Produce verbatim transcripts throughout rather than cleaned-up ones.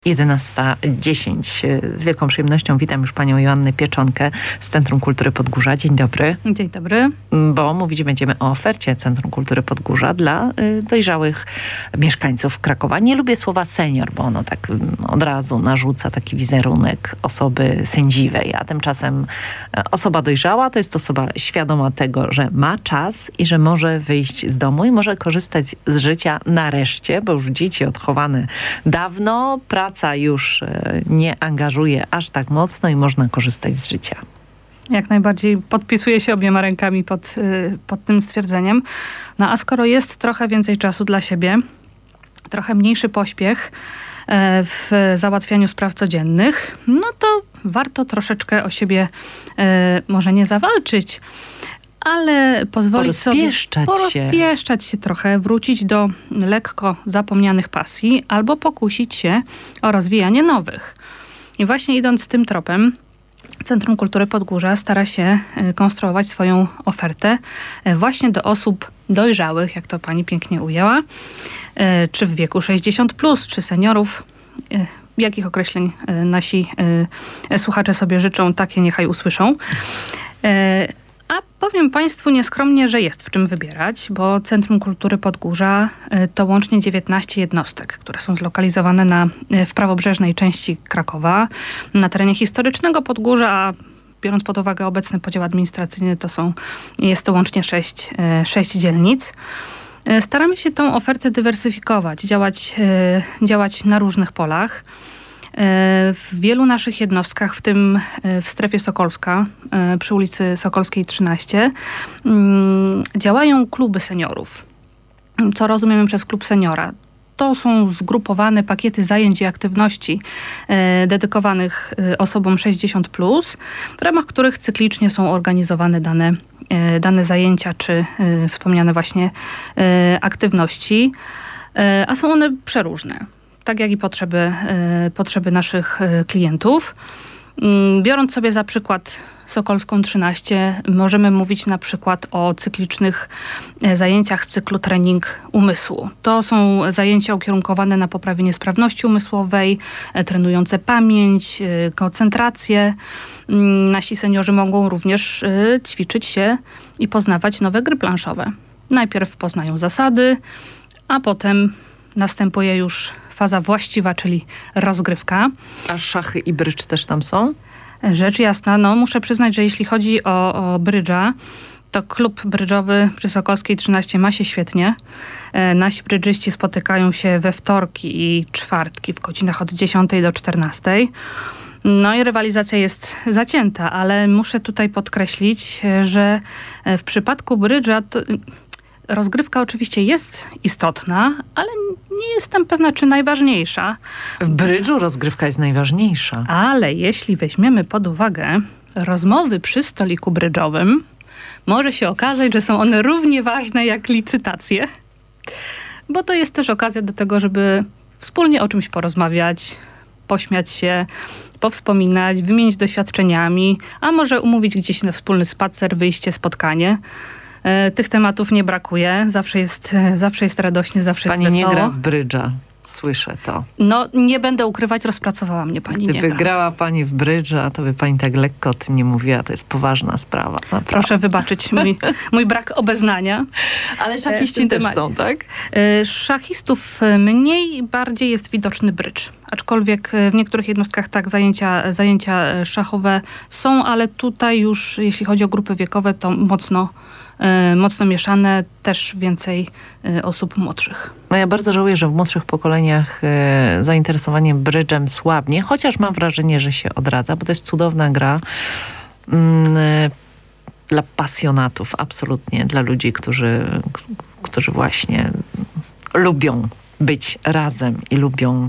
jedenasta dziesięć. Z wielką przyjemnością witam już panią Joannę Pieczonkę z Centrum Kultury Podgórza. Dzień dobry. Dzień dobry. Bo mówić będziemy o ofercie Centrum Kultury Podgórza dla dojrzałych mieszkańców Krakowa. Nie lubię słowa senior, bo ono tak od razu narzuca taki wizerunek osoby sędziwej, a tymczasem osoba dojrzała to jest osoba świadoma tego, że ma czas i że może wyjść z domu i może korzystać z życia nareszcie, bo już dzieci odchowane dawno, praca już nie angażuje aż tak mocno i można korzystać z życia. Jak najbardziej podpisuję się obiema rękami pod, pod tym stwierdzeniem. No a skoro jest trochę więcej czasu dla siebie, trochę mniejszy pośpiech w załatwianiu spraw codziennych, no to warto troszeczkę o siebie może nie zawalczyć, ale pozwolić sobie porozpieszczać się trochę, wrócić do lekko zapomnianych pasji albo pokusić się o rozwijanie nowych. I właśnie idąc tym tropem, Centrum Kultury Podgórza stara się konstruować swoją ofertę właśnie do osób dojrzałych, jak to pani pięknie ujęła, czy w wieku sześćdziesiąt plus, czy seniorów. Jakich określeń nasi słuchacze sobie życzą, takie niechaj usłyszą. A powiem państwu nieskromnie, że jest w czym wybierać, bo Centrum Kultury Podgórza to łącznie dziewiętnaście jednostek, które są zlokalizowane na, w prawobrzeżnej części Krakowa, na terenie historycznego Podgórza, a biorąc pod uwagę obecny podział administracyjny, to są, jest to łącznie sześć, sześć dzielnic. Staramy się tą ofertę dywersyfikować, działać, działać na różnych polach. W wielu naszych jednostkach, w tym w strefie Sokolska, przy ulicy Sokolskiej trzynaście, działają kluby seniorów. Co rozumiemy przez klub seniora? To są zgrupowane pakiety zajęć i aktywności dedykowanych osobom sześćdziesiąt plus, w ramach których cyklicznie są organizowane dane, dane zajęcia czy wspomniane właśnie aktywności, a są one przeróżne. Tak jak i potrzeby, potrzeby naszych klientów. Biorąc sobie za przykład Sokolską trzynaście, możemy mówić na przykład o cyklicznych zajęciach z cyklu trening umysłu. To są zajęcia ukierunkowane na poprawienie sprawności umysłowej, trenujące pamięć, koncentrację. Nasi seniorzy mogą również ćwiczyć się i poznawać nowe gry planszowe. Najpierw poznają zasady, a potem następuje już faza właściwa, czyli rozgrywka. A szachy i brydż też tam są? Rzecz jasna, no muszę przyznać, że jeśli chodzi o, o brydża, to klub brydżowy przy Sokolskiej trzynaście ma się świetnie. E, nasi brydżyści spotykają się we wtorki i czwartki w godzinach od dziesiątej do czternastej. No i rywalizacja jest zacięta, ale muszę tutaj podkreślić, że w przypadku brydża to rozgrywka oczywiście jest istotna, ale nie jestem pewna, czy najważniejsza. W brydżu rozgrywka jest najważniejsza. Ale jeśli weźmiemy pod uwagę rozmowy przy stoliku brydżowym, może się okazać, że są one równie ważne jak licytacje. Bo to jest też okazja do tego, żeby wspólnie o czymś porozmawiać, pośmiać się, powspominać, wymienić doświadczeniami, a może umówić gdzieś na wspólny spacer, wyjście, spotkanie. Tych tematów nie brakuje. Zawsze jest, zawsze jest radośnie, zawsze pani jest wesoło. Pani nie gra w brydża. Słyszę to. No, nie będę ukrywać, rozpracowała mnie pani. Gdyby nie gra. grała pani w brydża, to by pani tak lekko o tym nie mówiła. To jest poważna sprawa. Naprawdę. Proszę wybaczyć mój, mój brak obeznania. Ale szachiści też są, tak? Szachistów mniej, bardziej jest widoczny brydż. Aczkolwiek w niektórych jednostkach tak, zajęcia, zajęcia szachowe są, ale tutaj już, jeśli chodzi o grupy wiekowe, to mocno mocno mieszane, też więcej osób młodszych. No ja bardzo żałuję, że w młodszych pokoleniach e, zainteresowanie brydżem słabnie, chociaż mam wrażenie, że się odradza, bo to jest cudowna gra mm, e, dla pasjonatów, absolutnie, dla ludzi, którzy, k- którzy właśnie lubią być razem i lubią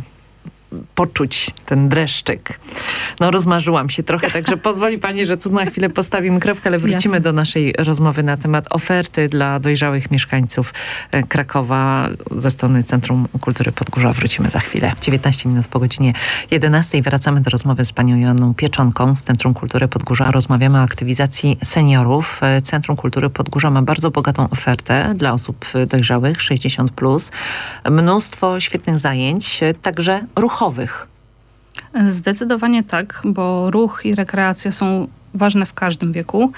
poczuć ten dreszczyk. No rozmarzyłam się trochę, także pozwoli pani, że tu na chwilę postawimy kropkę, ale wrócimy Jasne. do naszej rozmowy na temat oferty dla dojrzałych mieszkańców Krakowa ze strony Centrum Kultury Podgórza. Wrócimy za chwilę. dziewiętnaście minut po godzinie jedenastej. Wracamy do rozmowy z panią Joanną Pieczonką z Centrum Kultury Podgórza. Rozmawiamy o aktywizacji seniorów. Centrum Kultury Podgórza ma bardzo bogatą ofertę dla osób dojrzałych, sześćdziesiąt plus. Mnóstwo świetnych zajęć, także ruchowych. Zdecydowanie tak, bo ruch i rekreacja są ważne w każdym wieku.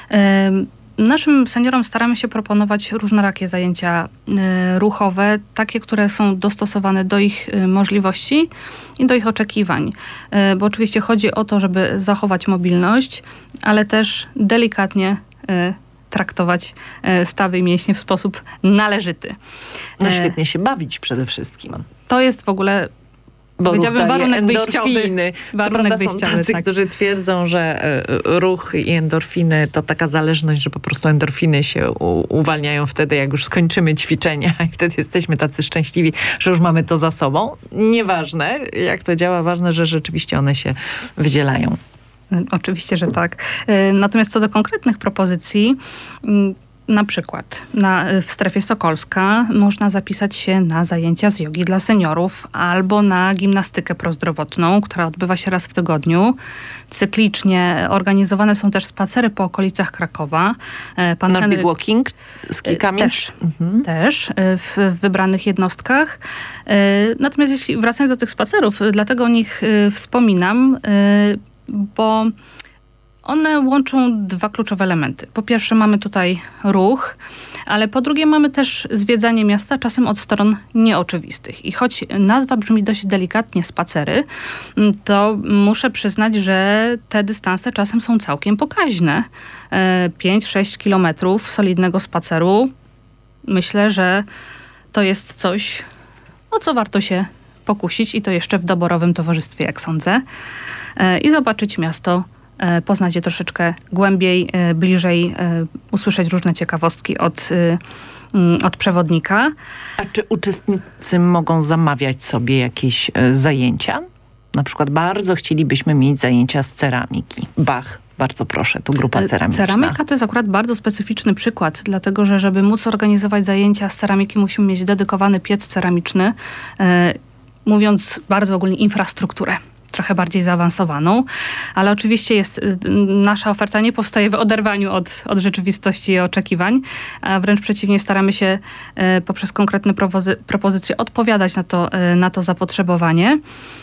Naszym seniorom staramy się proponować różnorakie zajęcia ruchowe, takie, które są dostosowane do ich możliwości i do ich oczekiwań. Bo oczywiście chodzi o to, żeby zachować mobilność, ale też delikatnie traktować stawy i mięśnie w sposób należyty. No świetnie się bawić przede wszystkim. To jest w ogóle... Bo ruch daje warunek wyjściowy. endorfiny. Warunek Co wyjściowy, są tacy, tak. którzy twierdzą, że ruch i endorfiny to taka zależność, że po prostu endorfiny się u- uwalniają wtedy, jak już skończymy ćwiczenia i wtedy jesteśmy tacy szczęśliwi, że już mamy to za sobą. Nieważne, jak to działa, ważne, że rzeczywiście one się wydzielają. Oczywiście, że tak. Natomiast co do konkretnych propozycji, na przykład na, w strefie Sokolska można zapisać się na zajęcia z jogi dla seniorów albo na gimnastykę prozdrowotną, która odbywa się raz w tygodniu. Cyklicznie organizowane są też spacery po okolicach Krakowa. Pan Nordic Henryk, walking z kijkami? Też, mhm. też w, w wybranych jednostkach. Natomiast jeśli wracając do tych spacerów, dlatego o nich wspominam, bo one łączą dwa kluczowe elementy. Po pierwsze mamy tutaj ruch, ale po drugie mamy też zwiedzanie miasta, czasem od stron nieoczywistych. I choć nazwa brzmi dość delikatnie spacery, to muszę przyznać, że te dystanse czasem są całkiem pokaźne. pięć sześć kilometrów solidnego spaceru. Myślę, że to jest coś, o co warto się pokusić i to jeszcze w doborowym towarzystwie, jak sądzę. I zobaczyć miasto, poznać je troszeczkę głębiej, bliżej, usłyszeć różne ciekawostki od, od przewodnika. A czy uczestnicy mogą zamawiać sobie jakieś zajęcia? Na przykład bardzo chcielibyśmy mieć zajęcia z ceramiki. Bach, bardzo proszę, tu grupa ceramiczna. Ceramika to jest akurat bardzo specyficzny przykład, dlatego że żeby móc organizować zajęcia z ceramiki, musimy mieć dedykowany piec ceramiczny, mówiąc bardzo ogólnie infrastrukturę. Trochę bardziej zaawansowaną, ale oczywiście jest, nasza oferta nie powstaje w oderwaniu od, od rzeczywistości i oczekiwań, a wręcz przeciwnie, staramy się e, poprzez konkretne propozy- propozycje odpowiadać na to, e, na to zapotrzebowanie.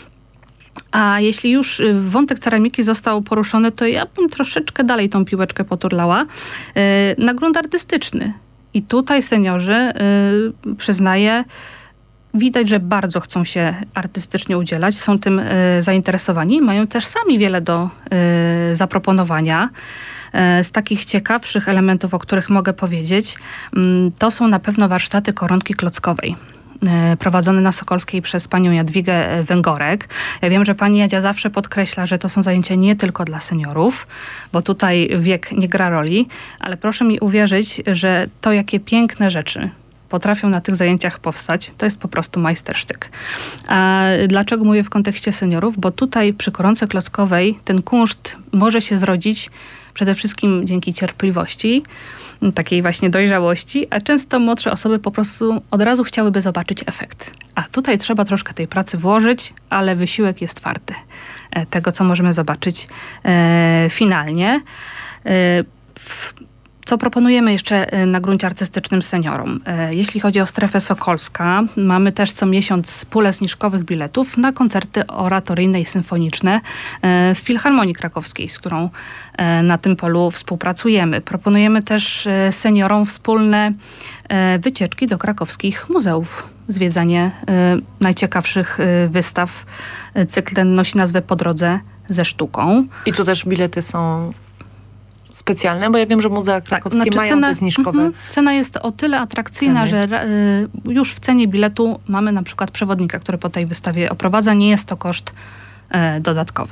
A jeśli już wątek ceramiki został poruszony, to ja bym troszeczkę dalej tą piłeczkę poturlała e, na grunt artystyczny. I tutaj seniorzy, e, przyznaję, widać, że bardzo chcą się artystycznie udzielać, są tym y, zainteresowani. Mają też sami wiele do y, zaproponowania. Y, z takich ciekawszych elementów, o których mogę powiedzieć, y, to są na pewno warsztaty koronki klockowej. Y, prowadzone na Sokolskiej przez panią Jadwigę Węgorek. Ja wiem, że pani Jadzia zawsze podkreśla, że to są zajęcia nie tylko dla seniorów, bo tutaj wiek nie gra roli, ale proszę mi uwierzyć, że to jakie piękne rzeczy potrafią na tych zajęciach powstać, to jest po prostu majstersztyk. A dlaczego mówię w kontekście seniorów? Bo tutaj przy koronce klockowej ten kunszt może się zrodzić przede wszystkim dzięki cierpliwości, takiej właśnie dojrzałości, a często młodsze osoby po prostu od razu chciałyby zobaczyć efekt. A tutaj trzeba troszkę tej pracy włożyć, ale wysiłek jest warty tego, co możemy zobaczyć e, finalnie. E, w, Co proponujemy jeszcze na gruncie artystycznym seniorom? Jeśli chodzi o strefę Sokolska, mamy też co miesiąc pulę zniżkowych biletów na koncerty oratoryjne i symfoniczne w Filharmonii Krakowskiej, z którą na tym polu współpracujemy. Proponujemy też seniorom wspólne wycieczki do krakowskich muzeów. Zwiedzanie najciekawszych wystaw. Cykl ten nosi nazwę Po drodze ze sztuką. I tu też bilety są specjalne, bo ja wiem, że muzea krakowskie tak, znaczy mają cena, te zniżkowe. Mm, cena jest o tyle atrakcyjna, ceny. że y, już w cenie biletu mamy na przykład przewodnika, który po tej wystawie oprowadza. Nie jest to koszt y, dodatkowy.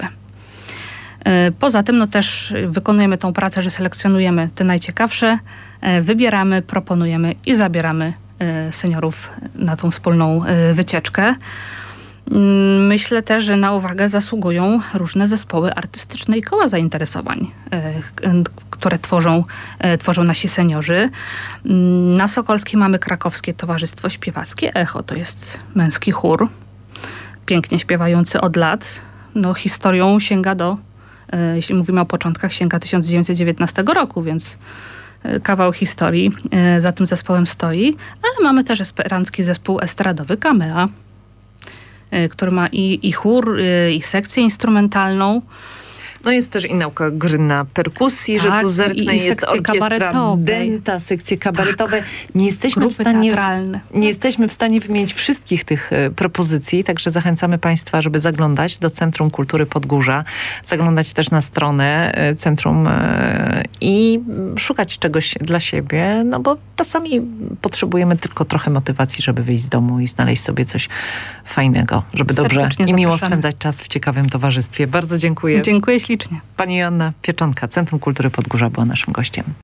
Y, poza tym no też wykonujemy tą pracę, że selekcjonujemy te najciekawsze, y, wybieramy, proponujemy i zabieramy y, seniorów na tą wspólną y, wycieczkę. Myślę też, że na uwagę zasługują różne zespoły artystyczne i koła zainteresowań, które tworzą, tworzą nasi seniorzy. Na Sokolskiej mamy Krakowskie Towarzystwo Śpiewackie Echo. To jest męski chór, pięknie śpiewający od lat. No, historią sięga do, jeśli mówimy o początkach, sięga tysiąc dziewięćset dziewiętnastego roku, więc kawał historii za tym zespołem stoi. Ale mamy też esperancki zespół estradowy Kamea. y, który ma i, i chór, y, i sekcję instrumentalną. No jest też i nauka gry na perkusji, że Tak, tu zerknę, i- i jest sekcje orkiestra kabaretowe. denta, sekcje kabaretowe. Nie jesteśmy w Grupy stanie... teatralne. Nie jesteśmy w stanie wymienić wszystkich tych e, propozycji, także zachęcamy Państwa, żeby zaglądać do Centrum Kultury Podgórza, zaglądać też na stronę e, centrum e, i szukać czegoś dla siebie, no bo czasami potrzebujemy tylko trochę motywacji, żeby wyjść z domu i znaleźć sobie coś fajnego, żeby dobrze Serdecznie i miło zapraszamy. spędzać czas w ciekawym towarzystwie. Bardzo dziękuję. Dziękuję ślicznie. Pani Joanna Pieczonka, Centrum Kultury Podgórza była naszym gościem.